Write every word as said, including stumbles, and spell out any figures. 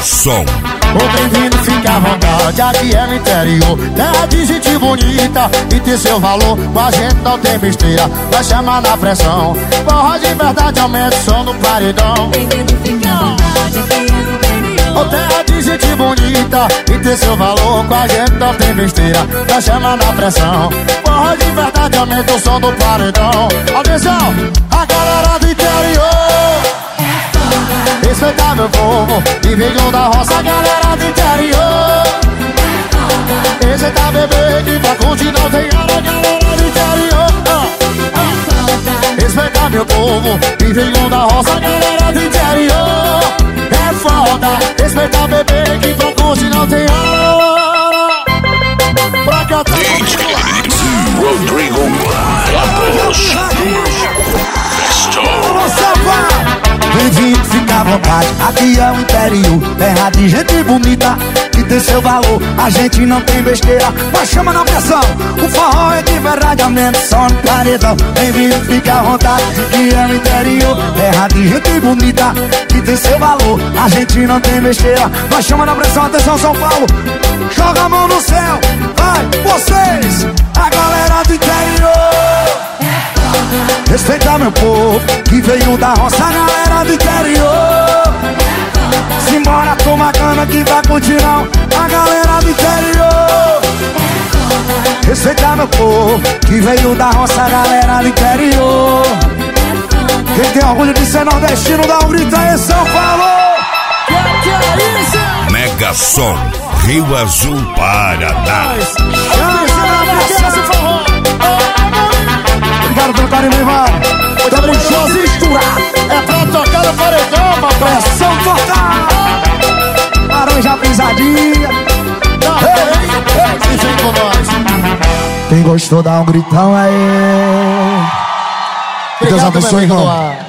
Som. Ô bem-vindo, fica à vontade, aqui é no interior. Terra de gente bonita e tem seu valor. Com a gente não tem besteira, vai chamar na pressão. Porra de verdade, aumenta o som no paredão. Bem-vindo, fica à vontade, aqui é no interior. Ô terra de gente bonita e tem seu valor. Com a gente não tem besteira, vai chamar na pressão. Porra de verdade, aumenta o som do paredão. Atenção, a galera do interior, respeitar meu povo e venham da roça, galera do interior. Esse tá bebê que pra curtir não tem hora, galera do interior. Respeitar meu povo e venham da roça, galera do interior. É foda, respeitar bebê que pra curtir não tem hora. Pra cá tá Rodrigo bem-vindo, fica à vontade, aqui é o interior. Terra de gente bonita que tem seu valor. A gente não tem besteira, mas chama na pressão. O forró é de verdade, aumenta o som no paredão. Bem-vindo, fica à vontade, aqui é o interior. Terra de gente bonita que tem seu valor. A gente não tem besteira, mas chama na pressão. Atenção, São Paulo, joga a mão no céu. Vai, vocês, a galera do interior. Respeitar meu povo que veio da roça, galera do interior. Simbora, toma cana que vai curtir não, a galera do interior. Respeitar meu povo que veio da roça, galera do interior. Quem tem orgulho de ser nordestino, dá um grito aí, São Paulo. Que que é isso? Mega Som, Rio Azul, Paraná. Obrigado pelo carinho, irmão. Tamo juntos, misturado. É pra tocar no paredão, papai. Pressão total. Laranja pisadinha. Ei, ei, vem com nós. Quem gostou, dá um gritão aí. Deus abençoe, irmão.